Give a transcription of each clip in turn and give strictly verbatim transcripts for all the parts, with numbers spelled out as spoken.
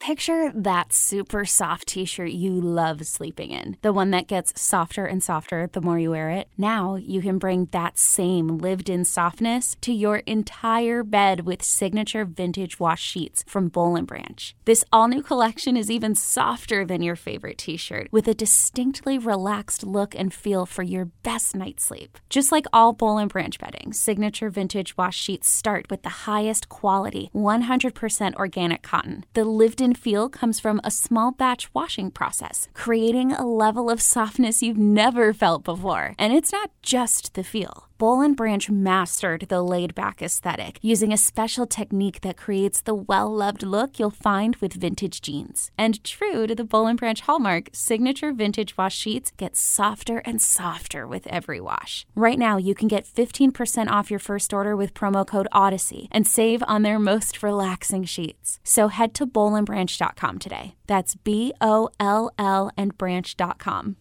Picture that super soft t-shirt you love sleeping in. The one that gets softer and softer the more you wear it. Now you can bring that same lived-in softness to your entire bed with signature vintage wash sheets from Boll and Branch. This all-new collection is even softer than your favorite t-shirt, with a distinctly relaxed look and feel for your best night's sleep. Just like all Boll and Branch bedding, signature vintage wash sheets start with the highest quality, one hundred percent organic cotton. The lived-in feel comes from a small batch washing process, creating a level of softness you've never felt before. And it's not just the feel. Boll and Branch mastered the laid-back aesthetic using a special technique that creates the well-loved look you'll find with vintage jeans. And true to the Boll and Branch hallmark, signature vintage wash sheets get softer and softer with every wash. Right now, you can get fifteen percent off your first order with promo code Odyssey and save on their most relaxing sheets. So head to boll and branch dot com today. That's B O L L and branch dot com.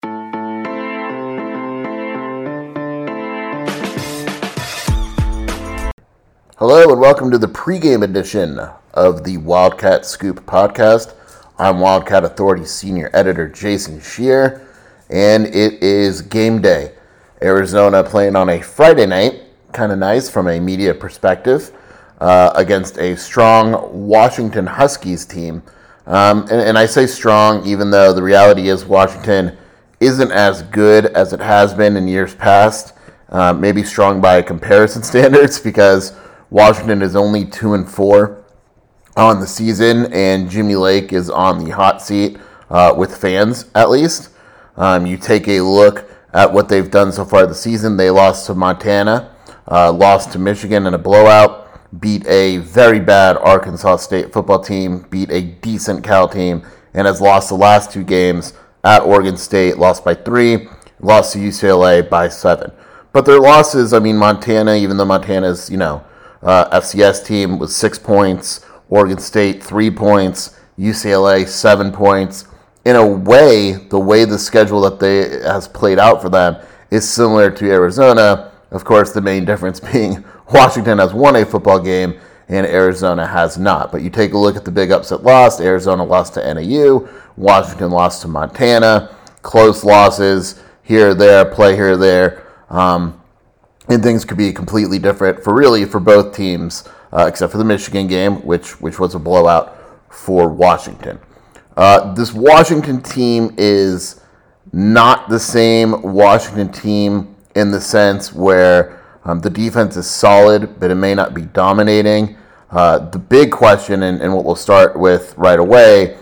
Hello and welcome to the pregame edition of the Wildcat Scoop podcast. I'm Wildcat Authority Senior Editor Jason Scheer, and it is game day. Arizona playing on a Friday night, kind of nice from a media perspective, uh, against a strong Washington Huskies team. Um, and, and I say strong even though the reality is Washington isn't as good as it has been in years past. Uh, maybe strong by comparison standards because Washington is only two and four on the season, and Jimmy Lake is on the hot seat uh, with fans, at least. Um, you take a look at what they've done so far this season. They lost to Montana, uh, lost to Michigan in a blowout, beat a very bad Arkansas State football team, beat a decent Cal team, and has lost the last two games at Oregon State, lost by three, lost to U C L A by seven. But their losses, I mean, Montana, even though Montana's, you know, Uh, F C S team was six points, Oregon State three points, U C L A seven points. In a way, the way the schedule that they has played out for them is similar to Arizona. Of course, the main difference being Washington has won a football game and Arizona has not. But you take a look at the big upset loss. Arizona lost to N A U. Washington lost to Montana. Close losses here or there, play here or there. Um, And things could be completely different for really for both teams, uh, except for the Michigan game, which which was a blowout for Washington. Uh, this Washington team is not the same Washington team in the sense where um, the defense is solid, but it may not be dominating. Uh, the big question, and, and what we'll start with right away,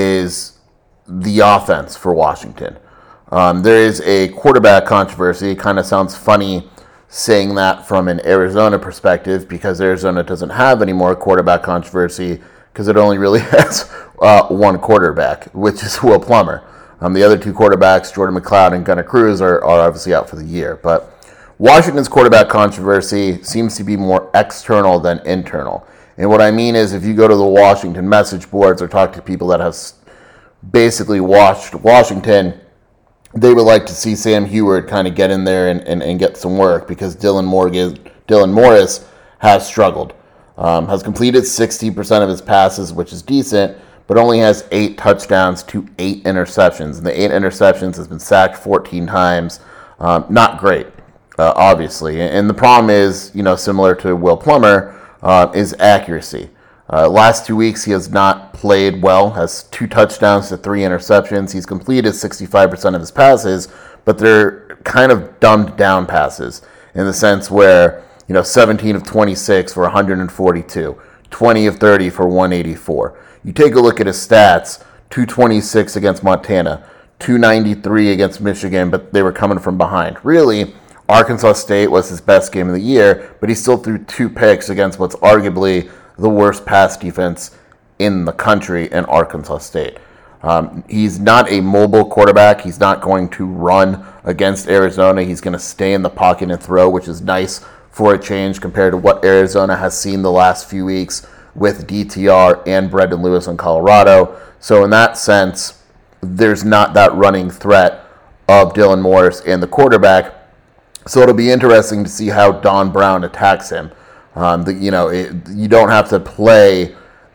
is the offense for Washington. Um, there is a quarterback controversy. It kind of sounds funny saying that from an Arizona perspective because Arizona doesn't have any more quarterback controversy because it only really has uh, one quarterback, which is Will Plummer. Um, the other two quarterbacks, Jordan McLeod and Gunnar Cruz, are, are obviously out for the year. But Washington's quarterback controversy seems to be more external than internal. And what I mean is if you go to the Washington message boards or talk to people that have basically watched Washington, they would like to see Sam Heward kind of get in there and, and, and get some work because Dylan Morgan, Dylan Morris has struggled. Um, has completed sixty percent of his passes, which is decent, but only has eight touchdowns to eight interceptions. And the eight interceptions has been sacked fourteen times. Um, not great, uh, obviously. And the problem is, you know, similar to Will Plummer, uh, is accuracy. Uh, last two weeks, he has not played well, has two touchdowns to three interceptions. He's completed sixty-five percent of his passes, but they're kind of dumbed down passes in the sense where, you know, seventeen of twenty-six for one hundred forty-two, twenty of thirty for one eighty-four. You take a look at his stats, two twenty-six against Montana, two ninety-three against Michigan, but they were coming from behind. Really, Arkansas State was his best game of the year, but he still threw two picks against what's arguably the worst pass defense in the country in Arkansas State. Um, he's not a mobile quarterback. He's not going to run against Arizona. He's going to stay in the pocket and throw, which is nice for a change compared to what Arizona has seen the last few weeks with D T R and Brendan Lewis in Colorado. So in that sense, there's not that running threat of Dylan Morris and the quarterback. So it'll be interesting to see how Don Brown attacks him. Um, the, you know, it, you don't have to play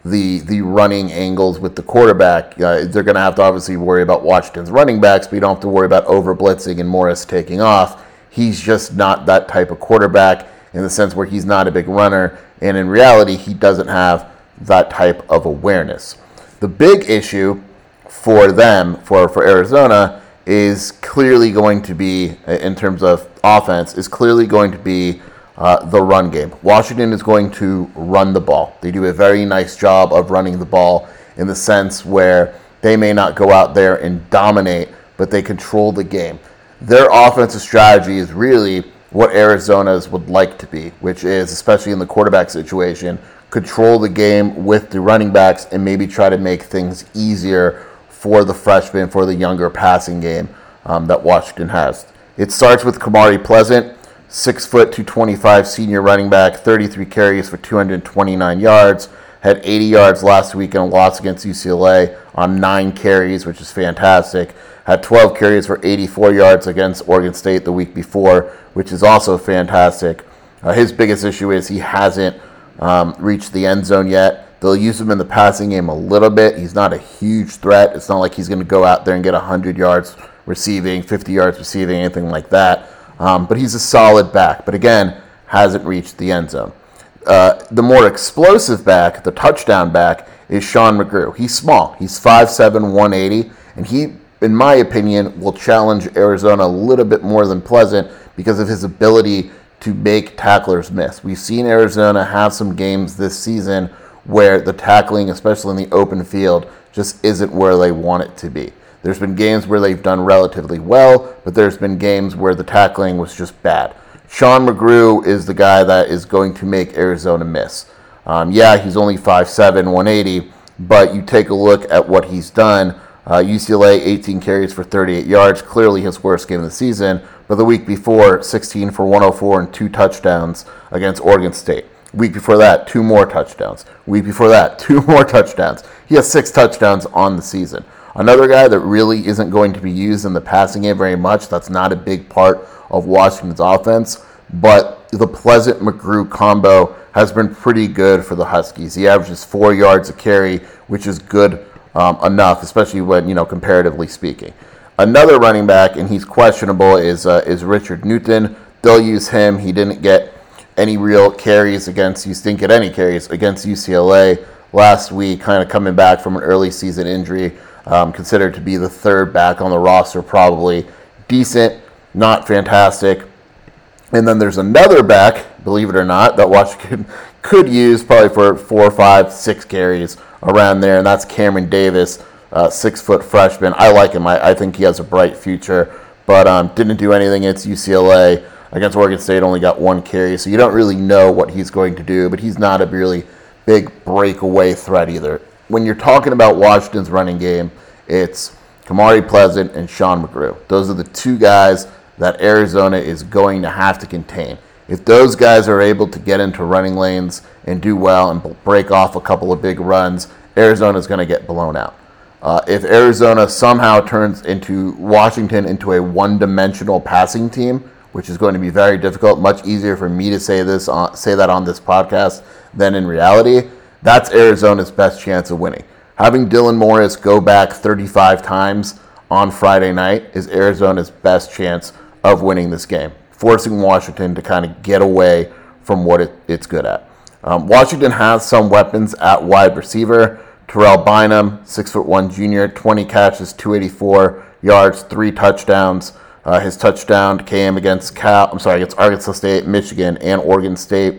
the the running angles with the quarterback. Uh, they're going to have to obviously worry about Washington's running backs, but you don't have to worry about over blitzing and Morris taking off. He's just not that type of quarterback in the sense where he's not a big runner, and in reality, he doesn't have that type of awareness. The big issue for them, for, for Arizona, is clearly going to be, in terms of offense, is clearly going to be Uh, the run game. Washington is going to run the ball. They do a very nice job of running the ball in the sense where they may not go out there and dominate, but they control the game. Their offensive strategy is really what Arizona's would like to be, which is, especially in the quarterback situation, control the game with the running backs and maybe try to make things easier for the freshmen, for the younger passing game um, that Washington has. It starts with Kamari Pleasant, six foot, two twenty-five senior running back, thirty-three carries for two hundred twenty-nine yards, had eighty yards last week in a loss against U C L A on nine carries, which is fantastic. Had twelve carries for eighty-four yards against Oregon State the week before, which is also fantastic. Uh, his biggest issue is he hasn't um, reached the end zone yet. They'll use him in the passing game a little bit. He's not a huge threat. It's not like he's going to go out there and get one hundred yards receiving, fifty yards receiving, anything like that. Um, but he's a solid back, but again, hasn't reached the end zone. Uh, the more explosive back, the touchdown back, is Sean McGrew. He's small. He's five seven, one eighty, and he, in my opinion, will challenge Arizona a little bit more than Pleasant because of his ability to make tacklers miss. We've seen Arizona have some games this season where the tackling, especially in the open field, just isn't where they want it to be. There's been games where they've done relatively well, but there's been games where the tackling was just bad. Sean McGrew is the guy that is going to make Arizona miss. Um, yeah, he's only five seven, one eighty, but you take a look at what he's done. Uh, U C L A, eighteen carries for thirty-eight yards, clearly his worst game of the season, but the week before, sixteen for one oh four and two touchdowns against Oregon State. Week before that, two more touchdowns. Week before that, two more touchdowns. He has six touchdowns on the season. Another guy that really isn't going to be used in the passing game very much, that's not a big part of Washington's offense, but the Pleasant McGrew combo has been pretty good for the Huskies. He averages four yards a carry, which is good um, enough, especially when, you know, comparatively speaking. Another running back, and he's questionable, is uh, is Richard Newton. They'll use him. He didn't get any real carries against, he didn't get any carries against U C L A last week, kind of coming back from an early season injury. Um, considered to be the third back on the roster, probably decent, not fantastic. And then there's another back, believe it or not, that Washington could use probably for four, five, six carries around there, and that's Cameron Davis, uh, six-foot freshman. I like him. I, I think he has a bright future, but um, didn't do anything against U C L A. Against Oregon State, only got one carry, so you don't really know what he's going to do, but he's not a really big breakaway threat either. When you're talking about Washington's running game, it's Kamari Pleasant and Sean McGrew. Those are the two guys that Arizona is going to have to contain. If those guys are able to get into running lanes and do well and break off a couple of big runs, Arizona's going to get blown out. Uh, if Arizona somehow turns into Washington into a one-dimensional passing team, which is going to be very difficult, much easier for me to say this on, say that on this podcast than in reality, that's Arizona's best chance of winning. Having Dylan Morris go back thirty-five times on Friday night is Arizona's best chance of winning this game, forcing Washington to kind of get away from what it, it's good at. Um, Washington has some weapons at wide receiver. Terrell Bynum, six foot one junior, twenty catches, two eighty-four yards, three touchdowns. Uh, his touchdown came against Cal. I'm sorry, against Arkansas State, Michigan, and Oregon State.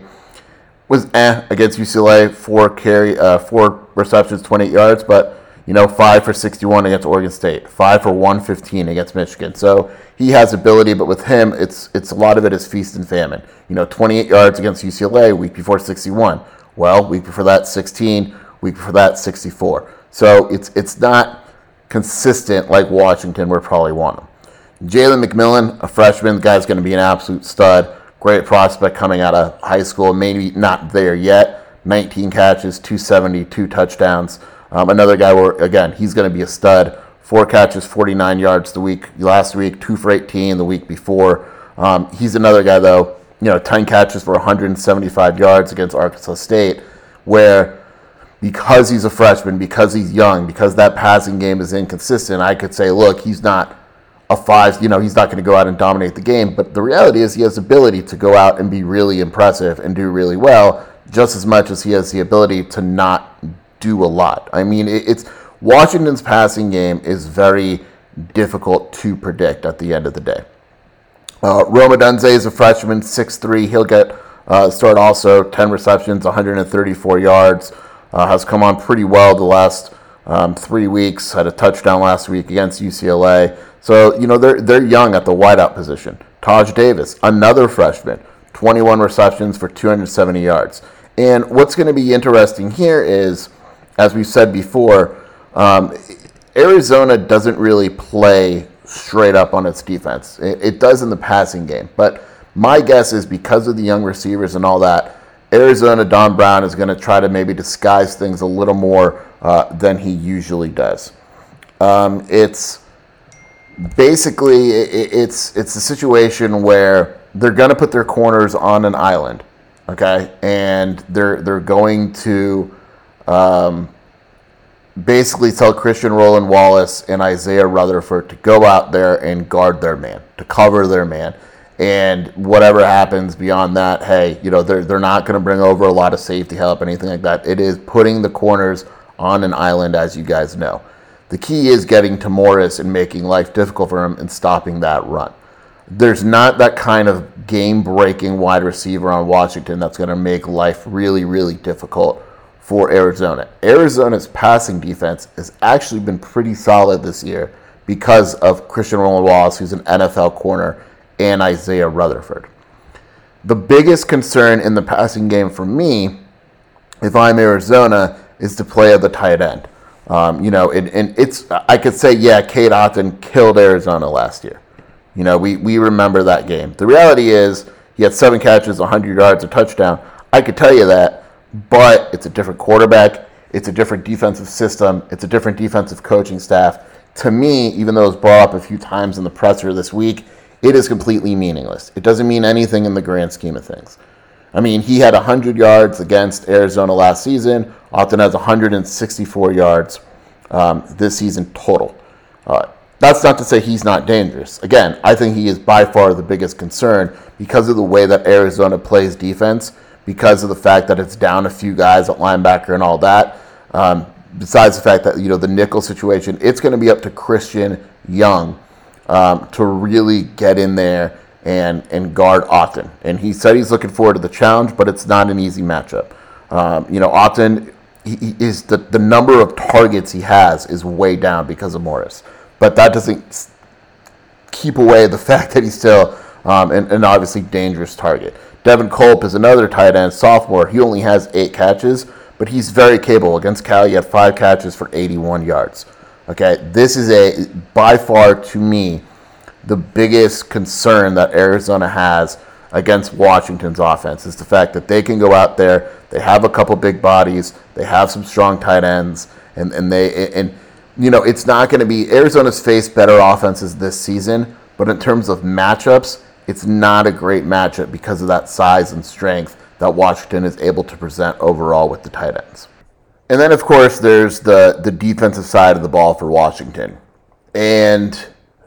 Was eh against U C L A, four carry, uh, four receptions, twenty-eight yards, but you know, five for sixty-one against Oregon State, five for one fifteen against Michigan. So he has ability, but with him, it's it's a lot of it is feast and famine. You know, twenty-eight yards against U C L A, week before sixty-one. Well, week before that, sixteen. Week before that, sixty-four. So it's it's not consistent like Washington would probably want him. Jalen McMillan, a freshman, the guy's going to be an absolute stud. Great prospect coming out of high school, maybe not there yet. nineteen catches, two seventy, two touchdowns. Um, another guy where, again, he's going to be a stud. Four catches, forty-nine yards the week last week, two for eighteen the week before. Um, he's another guy, though, you know, ten catches for one hundred seventy-five yards against Arkansas State, where because he's a freshman, because he's young, because that passing game is inconsistent, I could say, look, he's not a five, you know, he's not going to go out and dominate the game. But the reality is he has the ability to go out and be really impressive and do really well, just as much as he has the ability to not do a lot. I mean, it, it's Washington's passing game is very difficult to predict at the end of the day. Uh, Rome Odunze is a freshman, six three. He'll get uh, start also, ten receptions, one hundred thirty-four yards. Uh, has come on pretty well the last um, three weeks. Had a touchdown last week against U C L A. So, you know, they're they're young at the wideout position. Taj Davis, another freshman, twenty-one receptions for two hundred seventy yards. And what's going to be interesting here is, as we've said before, um, Arizona doesn't really play straight up on its defense. It, it does in the passing game. But my guess is because of the young receivers and all that, Arizona, Don Brown is going to try to maybe disguise things a little more uh, than he usually does. Um, it's basically it, it's it's a situation where they're going to put their corners on an island, okay, and they're they're going to um, basically tell Christian Roland Wallace and Isaiah Rutherford to go out there and guard their man, to cover their man. And whatever happens beyond that, hey, you know, they're they're not going to bring over a lot of safety help, anything like that. It is putting the corners on an island, as you guys know. The key is getting to Morris and making life difficult for him and stopping that run. There's not that kind of game-breaking wide receiver on Washington that's going to make life really, really difficult for Arizona. Arizona's passing defense has actually been pretty solid this year because of Christian Roland Wallace, who's an N F L corner, and Isaiah Rutherford. The biggest concern in the passing game for me, if I'm Arizona, is to play at the tight end. Um, you know, and, and it's I could say, yeah, Cade Otton killed Arizona last year. You know, we, we remember that game. The reality is he had seven catches, one hundred yards, a touchdown. I could tell you that, but it's a different quarterback. It's a different defensive system. It's a different defensive coaching staff. To me, even though it was brought up a few times in the presser this week, it is completely meaningless. It doesn't mean anything in the grand scheme of things. I mean, he had one hundred yards against Arizona last season. Otton has one hundred sixty-four yards um, this season total. Uh, that's not to say he's not dangerous. Again, I think he is by far the biggest concern because of the way that Arizona plays defense, because of the fact that it's down a few guys at linebacker and all that. Um, besides the fact that, you know, the nickel situation, it's going to be up to Christian Young Um, to really get in there and, and guard Otton. And he said he's looking forward to the challenge, but it's not an easy matchup. Um, you know, Otton he, he is the, the number of targets he has is way down because of Morris. But that doesn't keep away the fact that he's still um, an, an obviously dangerous target. Devin Culp is another tight end, sophomore. He only has eight catches, but he's very capable. Against Cal, he had five catches for eighty-one yards. Okay, this is a, by far to me, the biggest concern that Arizona has against Washington's offense is the fact that they can go out there, they have a couple big bodies, they have some strong tight ends, and, and they, and you know, it's not going to be, Arizona's faced better offenses this season, but in terms of matchups, it's not a great matchup because of that size and strength that Washington is able to present overall with the tight ends. And then, of course, there's the, the defensive side of the ball for Washington. And,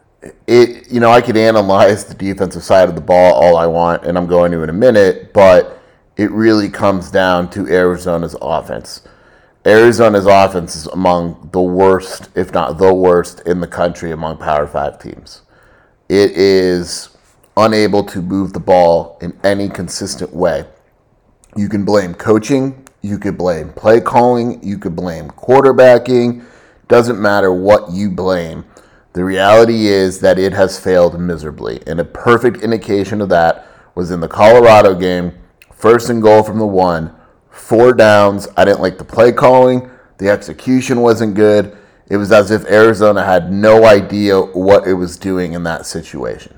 it you know, I could analyze the defensive side of the ball all I want, and I'm going to in a minute, but it really comes down to Arizona's offense. Arizona's offense is among the worst, if not the worst, in the country among Power Five teams. It is unable to move the ball in any consistent way. You can blame coaching. You could blame play calling. You could blame quarterbacking. Doesn't matter what you blame. The reality is that it has failed miserably. And a perfect indication of that was in the Colorado game. First and goal from the one. Four downs. I didn't like the play calling. The execution wasn't good. It was as if Arizona had no idea what it was doing in that situation.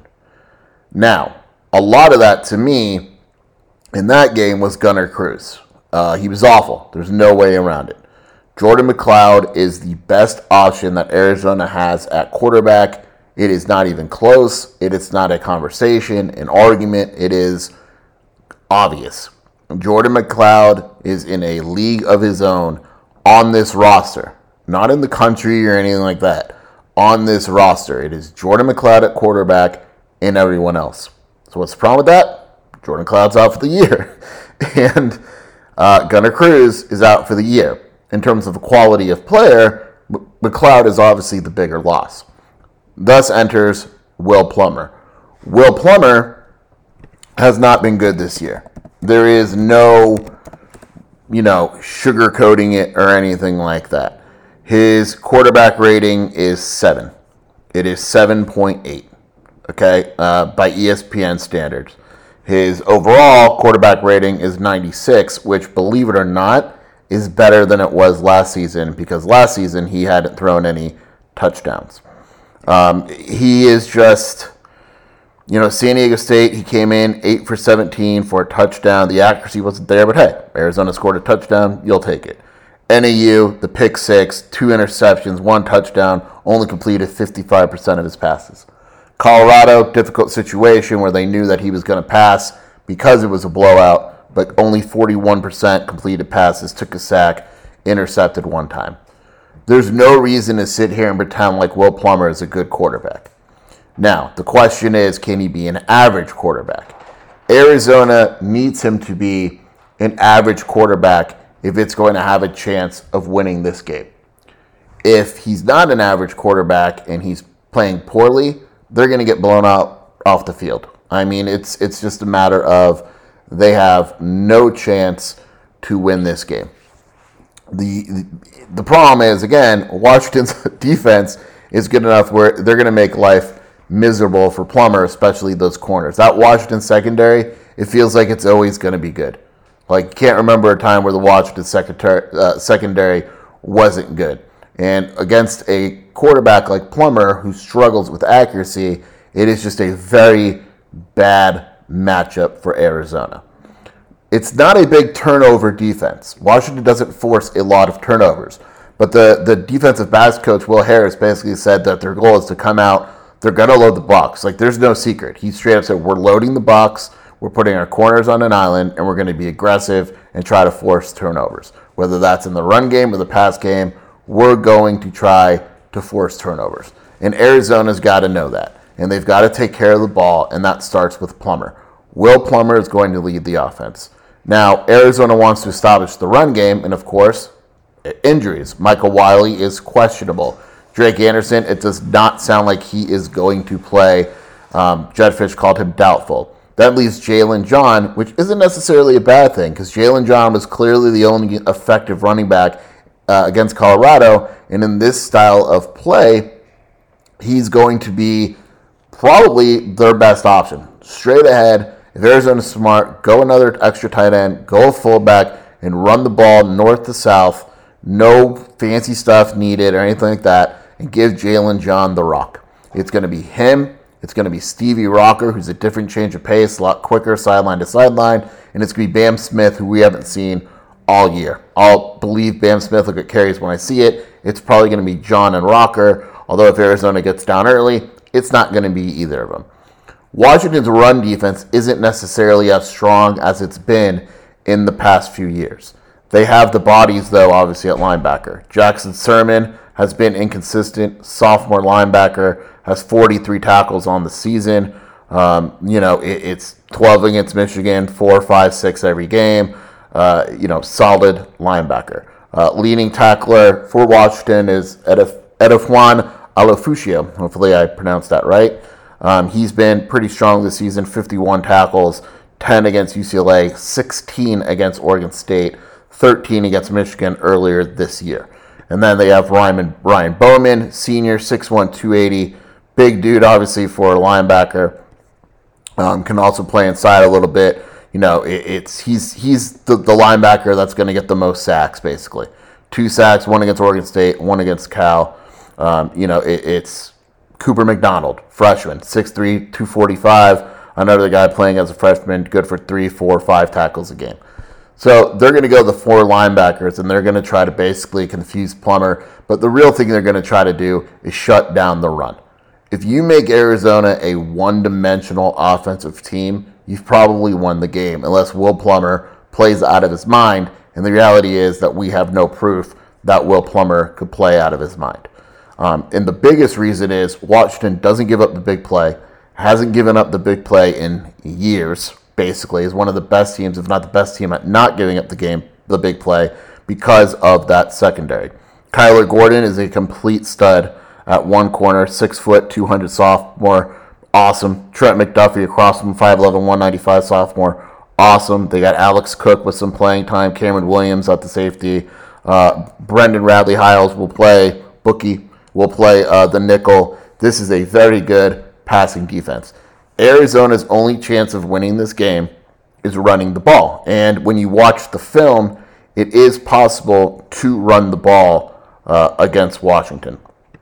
Now, a lot of that to me in that game was Gunnar Cruz. Uh, he was awful. There's no way around it. Jordan McLeod is the best option that Arizona has at quarterback. It is not even close. It is not a conversation, an argument. It is obvious. Jordan McLeod is in a league of his own on this roster, not in the country or anything like that, on this roster, it is Jordan McLeod at quarterback and everyone else. So what's the problem with that? Jordan McLeod's out for the year. and uh, Gunnar Cruz is out for the year. In terms of quality of player, McLeod is obviously the bigger loss. Thus enters Will Plummer. Will Plummer has not been good this year. There is no, you know, sugarcoating it or anything like that. His quarterback rating is seven. It is seven point eight, okay, uh, by E S P N standards. His overall quarterback rating is ninety-six, which, believe it or not, is better than it was last season, because last season he hadn't thrown any touchdowns. Um, he is just, you know, San Diego State, he came in eight for seventeen for a touchdown. The accuracy wasn't there, but hey, Arizona scored a touchdown, you'll take it. N A U, the pick six, two interceptions, one touchdown, only completed fifty-five percent of his passes. Colorado, difficult situation where they knew that he was going to pass because it was a blowout, but only forty-one percent completed passes, took a sack, intercepted one time. There's no reason to sit here and pretend like Will Plummer is a good quarterback. Now, the question is, can he be an average quarterback? Arizona needs him to be an average quarterback if it's going to have a chance of winning this game. If he's not an average quarterback and he's playing poorly, they're going to get blown out off the field. I mean, it's it's just a matter of they have no chance to win this game. The, the, the problem is, again, Washington's defense is good enough where they're going to make life miserable for Plummer, especially those corners. That Washington secondary, it feels like it's always going to be good. Like, can't remember a time where the Washington secretary, uh, secondary wasn't good. And against a quarterback like Plummer, who struggles with accuracy, it is just a very bad matchup for Arizona. It's not a big turnover defense. Washington doesn't force a lot of turnovers. But the, the defensive backs coach, Will Harris, basically said that their goal is to come out, they're going to load the box. Like, there's no secret. He straight up said, we're loading the box, we're putting our corners on an island, and we're going to be aggressive and try to force turnovers. Whether that's in the run game or the pass game, we're going to try to force turnovers. And Arizona's got to know that. And they've got to take care of the ball, and that starts with Plummer. Will Plummer is going to lead the offense. Now, Arizona wants to establish the run game, and of course, injuries. Michael Wiley is questionable. Drake Anderson, it does not sound like he is going to play. Um, Jedd Fisch called him doubtful. That leaves Jalen John, which isn't necessarily a bad thing, because Jalen John was clearly the only effective running back uh, against Colorado, and in this style of play, he's going to be probably their best option. Straight ahead, if Arizona's smart, go another extra tight end, go a fullback, and run the ball north to south. No fancy stuff needed or anything like that, and give Jalen John the rock. It's going to be him. It's going to be Stevie Rocker, who's a different change of pace, a lot quicker sideline to sideline, and it's going to be Bam Smith, who we haven't seen all year. I'll believe Bam Smith will get carries when I see it. It's probably going to be John and Rocker, although if Arizona gets down early, it's not going to be either of them. Washington's run defense isn't necessarily as strong as it's been in the past few years. They have the bodies, though, obviously, at linebacker. Jackson Sermon has been inconsistent. Sophomore linebacker, has forty-three tackles on the season. Um, you know, it, it's twelve against Michigan, four, five, six every game. Uh, you know, solid linebacker. Uh, leading tackler for Washington is Edif- Edifwan Alofushio. Hopefully I pronounced that right. Um, he's been pretty strong this season, fifty-one tackles, ten against U C L A, sixteen against Oregon State, thirteen against Michigan earlier this year. And then they have Ryan, Ryan Bowman, senior, six one, two eighty, big dude, obviously, for a linebacker. Um, can also play inside a little bit. You know, it, it's he's he's the, the linebacker that's going to get the most sacks, basically. Two sacks, one against Oregon State, one against Cal. Um, you know, it, it's Cooper McDonald, freshman, six three, two forty-five. Another guy playing as a freshman, good for three, four, five tackles a game. So they're going to go the four linebackers, and they're going to try to basically confuse Plummer. But the real thing they're going to try to do is shut down the run. If you make Arizona a one-dimensional offensive team, you've probably won the game, unless Will Plummer plays out of his mind. And the reality is that we have no proof that Will Plummer could play out of his mind. Um, and the biggest reason is Washington doesn't give up the big play, hasn't given up the big play in years, basically, is one of the best teams, if not the best team, at not giving up the game, the big play, because of that secondary. Kyler Gordon is a complete stud at one corner, six foot, two hundred sophomore, awesome. Trent McDuffie across from five eleven, one ninety-five sophomore, awesome. They got Alex Cook with some playing time, Cameron Williams at the safety. Uh, Brendan Radley Hiles will play, Bookie will play uh, the nickel. This is a very good passing defense. Arizona's only chance of winning this game is running the ball. And when you watch the film, it is possible to run the ball uh, against Washington.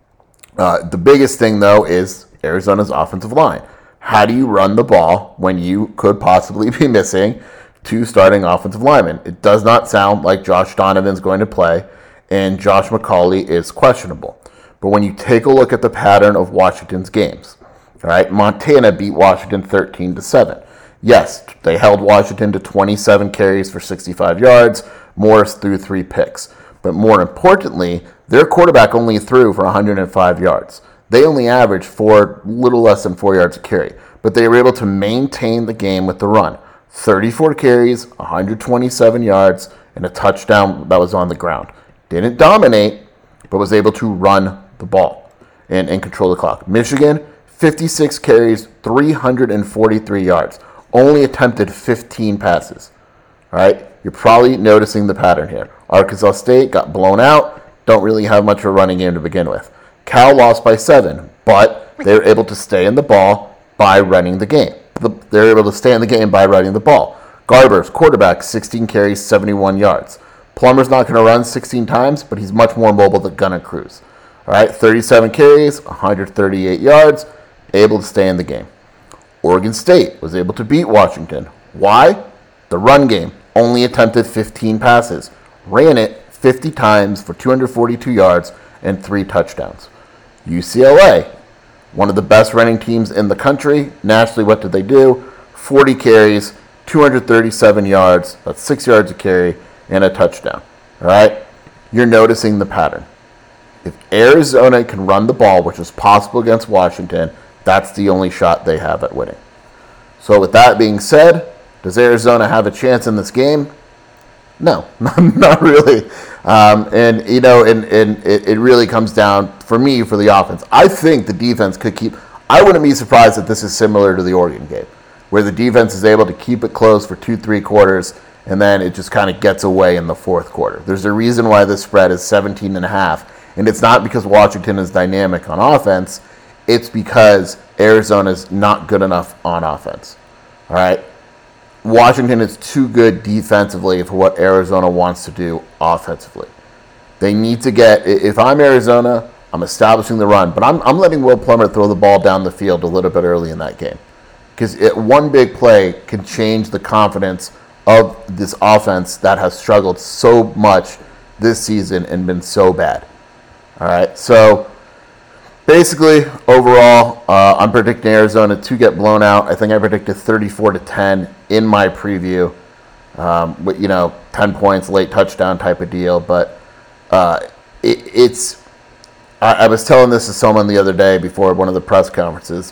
Uh, the biggest thing, though, is Arizona's offensive line. How do you run the ball when you could possibly be missing two starting offensive linemen? It does not sound like Josh Donovan's going to play, and Josh McCauley is questionable. But when you take a look at the pattern of Washington's games, all right, Montana beat Washington thirteen to seven. Yes, they held Washington to twenty-seven carries for sixty-five yards. Morris threw three picks. But more importantly, their quarterback only threw for one hundred five yards. They only averaged four, little less than four yards a carry. But they were able to maintain the game with the run. thirty-four carries, one hundred twenty-seven yards, and a touchdown that was on the ground. Didn't dominate, but was able to run the ball and, and control the clock. Michigan, fifty-six carries, three hundred forty-three yards. Only attempted fifteen passes. All right, you're probably noticing the pattern here. Arkansas State got blown out. Don't really have much of a running game to begin with. Cal lost by seven, but they were able to stay in the ball by running the game. They were able to stay in the game by running the ball. Garbers, quarterback, sixteen carries, seventy-one yards. Plummer's not going to run sixteen times, but he's much more mobile than Gunnar Cruz. All right, thirty-seven carries, one hundred thirty-eight yards, able to stay in the game. Oregon State was able to beat Washington. Why? The run game. Only attempted fifteen passes. Ran it fifty times for two hundred forty-two yards and three touchdowns. U C L A, one of the best running teams in the country. Nationally, what did they do? forty carries, two hundred thirty-seven yards, that's six yards a carry, and a touchdown. All right? You're noticing the pattern. If Arizona can run the ball, which is possible against Washington, that's the only shot they have at winning. So with that being said, does Arizona have a chance in this game? No, not really. Um, and, you know, and, and it, it really comes down, for me, for the offense. I think the defense could keep, I wouldn't be surprised if this is similar to the Oregon game, where the defense is able to keep it close for two, three quarters, and then it just kind of gets away in the fourth quarter. There's a reason why this spread is seventeen and a half, and it's not because Washington is dynamic on offense. It's because Arizona's not good enough on offense. All right? Washington is too good defensively for what Arizona wants to do offensively. They need to get, if I'm Arizona, I'm establishing the run, but I'm, I'm letting Will Plummer throw the ball down the field a little bit early in that game. Because one big play can change the confidence of this offense that has struggled so much this season and been so bad. All right, so basically, overall, uh, I'm predicting Arizona to get blown out. I think I predicted thirty-four to ten in my preview. Um, with, you know, ten points, late touchdown type of deal. But uh, it, it's, I, I was telling this to someone the other day before one of the press conferences.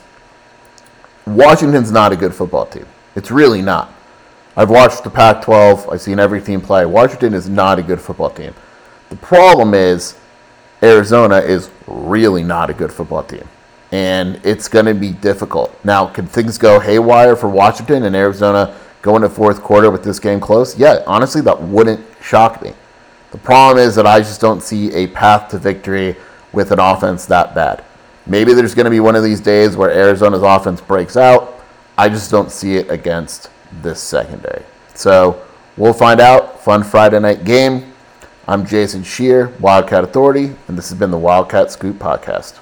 Washington's not a good football team. It's really not. I've watched the Pac twelve. I've seen every team play. Washington is not a good football team. The problem is Arizona is really not a good football team, and it's going to be difficult. Now, can things go haywire for Washington and Arizona go into fourth quarter with this game close? Yeah, honestly, that wouldn't shock me. The problem is that I just don't see a path to victory with an offense that bad. Maybe there's going to be one of these days where Arizona's offense breaks out. I just don't see it against this secondary. So we'll find out. Fun Friday night game. I'm Jason Scheer, Wildcat Authority, and this has been the Wildcat Scoop Podcast.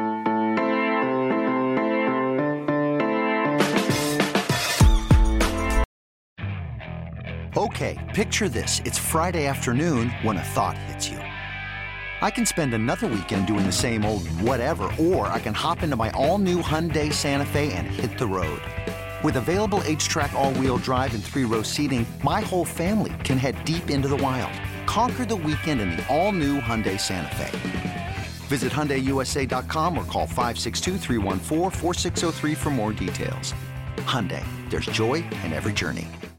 Okay, picture this. It's Friday afternoon when a thought hits you. I can spend another weekend doing the same old whatever, or I can hop into my all-new Hyundai Santa Fe and hit the road. With available H-Track all-wheel drive and three-row seating, my whole family can head deep into the wild. Conquer the weekend in the all-new Hyundai Santa Fe. Visit Hyundai U S A dot com or call five six two, three one four, four six zero three for more details. Hyundai, there's joy in every journey.